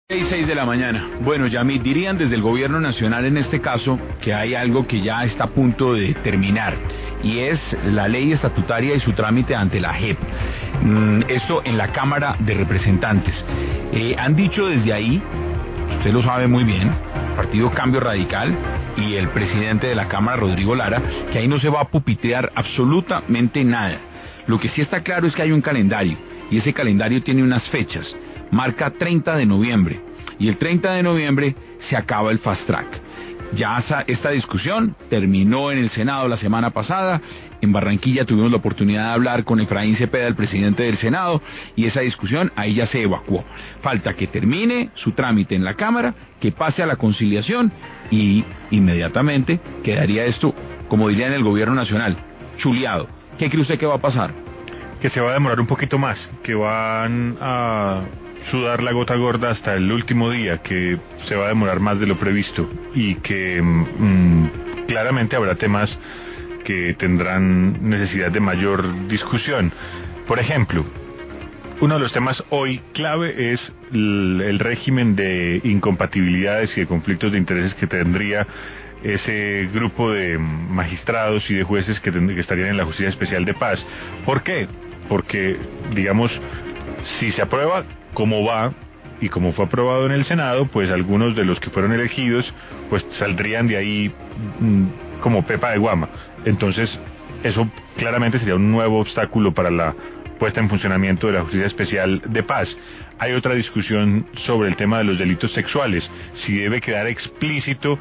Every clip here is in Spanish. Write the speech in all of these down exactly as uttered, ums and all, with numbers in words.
seis, seis de la mañana. Bueno, Yamit, dirían desde el gobierno nacional en este caso que hay algo que ya está a punto de terminar y es la ley estatutaria y su trámite ante la J E P. Mm, esto en la Cámara de Representantes. Eh, han dicho desde ahí, usted lo sabe muy bien, Partido Cambio Radical y el presidente de la Cámara, Rodrigo Lara, que ahí no se va a pupitear absolutamente nada. Lo que sí está claro es que hay un calendario y ese calendario tiene unas fechas. Marca treinta de noviembre y el treinta de noviembre se acaba el fast track. Ya esta discusión terminó en el Senado la semana pasada. En Barranquilla tuvimos la oportunidad de hablar con Efraín Cepeda, el presidente del Senado, y esa discusión ahí ya se evacuó. Falta que termine su trámite en la Cámara, que pase a la conciliación y inmediatamente quedaría esto, como diría en el gobierno nacional, chuleado. ¿Qué cree usted que va a pasar? Que se va a demorar un poquito más, que van a sudar la gota gorda hasta el último día, que se va a demorar más de lo previsto y que mmm, claramente habrá temas que tendrán necesidad de mayor discusión. Por ejemplo, uno de los temas hoy clave es el, el régimen de incompatibilidades y de conflictos de intereses que tendría ese grupo de magistrados y de jueces que, ten, que estarían en la Justicia Especial de Paz. ¿Por qué? Porque, digamos, si se aprueba como va y como fue aprobado en el Senado, pues algunos de los que fueron elegidos pues saldrían de ahí mmm, como pepa de guama. Entonces eso claramente sería un nuevo obstáculo para la puesta en funcionamiento de la Justicia Especial de Paz. Hay otra discusión sobre el tema de los delitos sexuales, si debe quedar explícito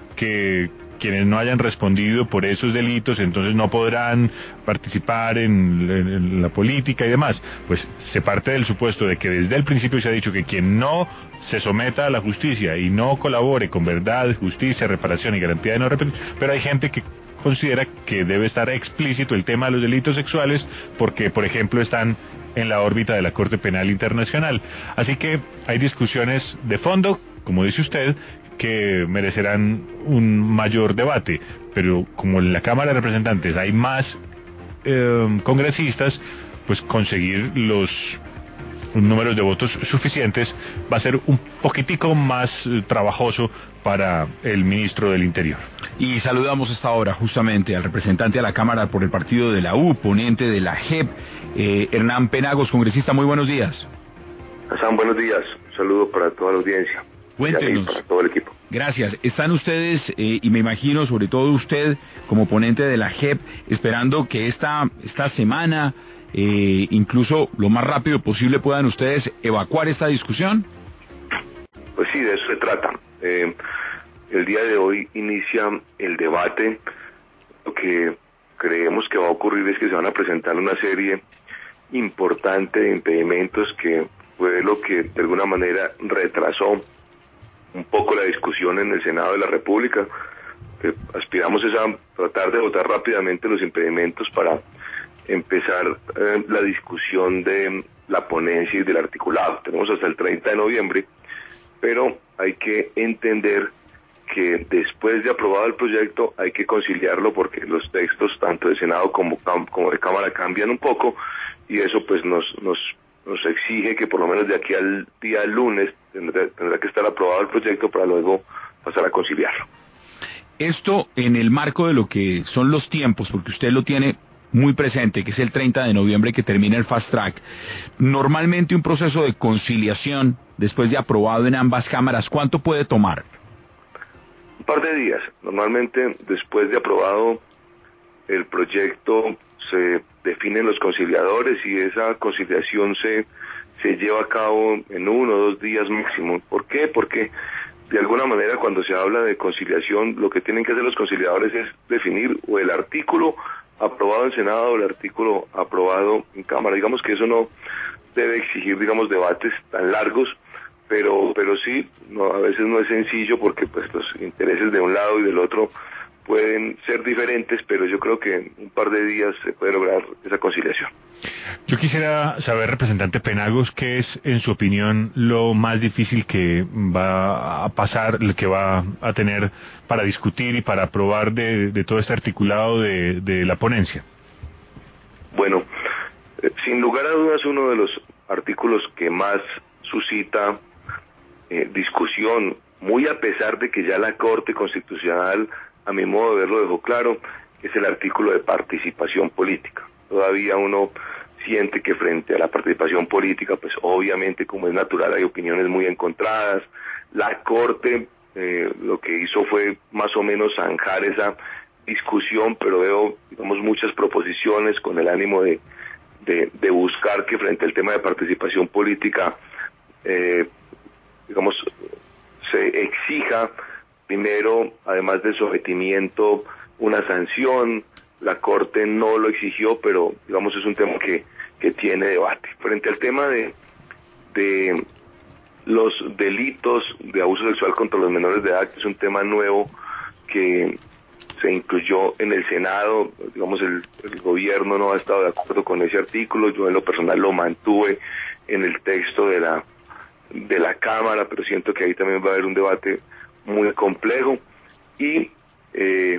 que quienes no hayan respondido por esos delitos entonces no podrán participar en, en, en la política y demás. Pues se parte del supuesto de que desde el principio se ha dicho que quien no se someta a la justicia y no colabore con verdad, justicia, reparación y garantía de no repetición, pero hay gente que considera que debe estar explícito el tema de los delitos sexuales porque, por ejemplo, están en la órbita de la Corte Penal Internacional. Así que hay discusiones de fondo, como dice usted, que merecerán un mayor debate, pero como en la Cámara de Representantes hay más eh, congresistas, pues conseguir los números de votos suficientes va a ser un poquitico más eh, trabajoso para el ministro del Interior. Y saludamos esta hora justamente al representante a la Cámara por el partido de la U, ponente de la J E P, eh, Hernán Penagos, congresista, muy buenos días. Hassan, buenos días, un saludo para toda la audiencia. Cuéntenos. Para todo el equipo. Gracias. Están ustedes, eh, y me imagino sobre todo usted como ponente de la J E P, esperando que esta, esta semana, eh, incluso lo más rápido posible, puedan ustedes evacuar esta discusión. Pues sí, de eso se trata. Eh, el día de hoy inicia el debate. Lo que creemos que va a ocurrir es que se van a presentar una serie importante de impedimentos que fue lo que de alguna manera retrasó un poco la discusión en el Senado de la República. Eh, aspiramos es a tratar de votar rápidamente los impedimentos para empezar eh, la discusión de la ponencia y del articulado. Tenemos hasta el treinta de noviembre, pero hay que entender que después de aprobado el proyecto hay que conciliarlo porque los textos tanto de Senado como, como de Cámara cambian un poco y eso pues nos, nos, nos exige que por lo menos de aquí al día lunes tendrá, tendrá que estar aprobado el proyecto para luego pasar a conciliarlo. Esto en el marco de lo que son los tiempos, porque usted lo tiene muy presente, que es el treinta de noviembre que termina el fast track. Normalmente un proceso de conciliación después de aprobado en ambas cámaras, ¿cuánto puede tomar? Un par de días. Normalmente después de aprobado el proyecto se definen los conciliadores y esa conciliación se, se lleva a cabo en uno o dos días máximo. ¿Por qué? Porque de alguna manera cuando se habla de conciliación lo que tienen que hacer los conciliadores es definir o el artículo aprobado en Senado o el artículo aprobado en Cámara. Digamos que eso no debe exigir, digamos, debates tan largos, pero pero sí, no, a veces no es sencillo porque pues los intereses de un lado y del otro pueden ser diferentes, pero yo creo que en un par de días se puede lograr esa conciliación. Yo quisiera saber, representante Penagos, ¿qué es, en su opinión, lo más difícil que va a pasar, que va a tener para discutir y para aprobar de, de todo este articulado de, de la ponencia? Bueno, eh, sin lugar a dudas uno de los artículos que más suscita eh, discusión, muy a pesar de que ya la Corte Constitucional, a mi modo de verlo, dejó claro, es el artículo de participación política. Todavía uno siente que frente a la participación política, pues obviamente, como es natural, hay opiniones muy encontradas. La Corte eh, lo que hizo fue más o menos zanjar esa discusión, pero veo, digamos, muchas proposiciones con el ánimo de, de, de buscar que frente al tema de participación política, eh, digamos, se exija primero, además del sometimiento, una sanción. La Corte no lo exigió, pero digamos es un tema que, que tiene debate. Frente al tema de, de los delitos de abuso sexual contra los menores de edad, que es un tema nuevo que se incluyó en el Senado, digamos el, el gobierno no ha estado de acuerdo con ese artículo, yo en lo personal lo mantuve en el texto de la de la Cámara, pero siento que ahí también va a haber un debate muy complejo. Y eh,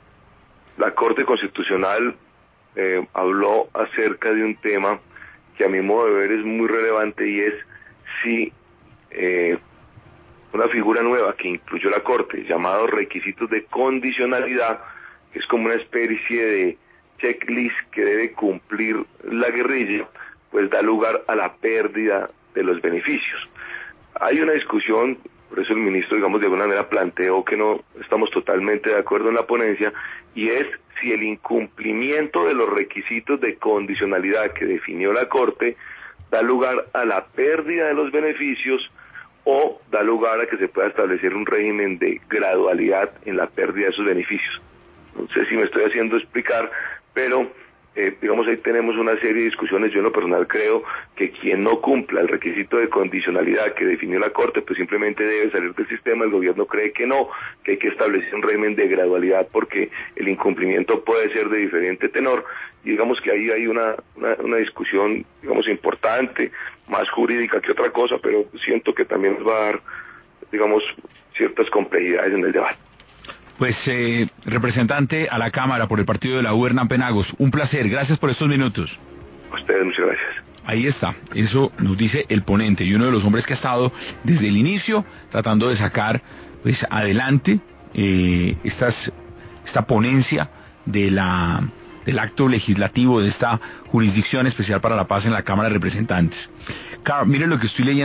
la Corte Constitucional eh, habló acerca de un tema que a mi modo de ver es muy relevante, y es si eh, una figura nueva que incluyó la Corte, llamados requisitos de condicionalidad, que es como una especie de checklist que debe cumplir la guerrilla, pues da lugar a la pérdida de los beneficios. Hay una discusión, por eso el ministro, digamos, de alguna manera planteó que no estamos totalmente de acuerdo en la ponencia, y es si el incumplimiento de los requisitos de condicionalidad que definió la Corte da lugar a la pérdida de los beneficios o da lugar a que se pueda establecer un régimen de gradualidad en la pérdida de esos beneficios. No sé si me estoy haciendo explicar, pero eh, digamos ahí tenemos una serie de discusiones. Yo en lo personal creo que quien no cumpla el requisito de condicionalidad que definió la Corte, pues simplemente debe salir del sistema. El gobierno cree que no, que hay que establecer un régimen de gradualidad porque el incumplimiento puede ser de diferente tenor, y digamos que ahí hay una, una, una discusión, digamos, importante, más jurídica que otra cosa, pero siento que también nos va a dar, digamos, ciertas complejidades en el debate. Pues, eh, representante a la Cámara por el partido de la U, Hernán Penagos, un placer, gracias por estos minutos. A ustedes, muchas gracias. Ahí está, eso nos dice el ponente y uno de los hombres que ha estado desde el inicio tratando de sacar pues adelante eh, estas, esta ponencia de la, del acto legislativo de esta Jurisdicción Especial para la Paz en la Cámara de Representantes. Claro, mire lo que estoy leyendo.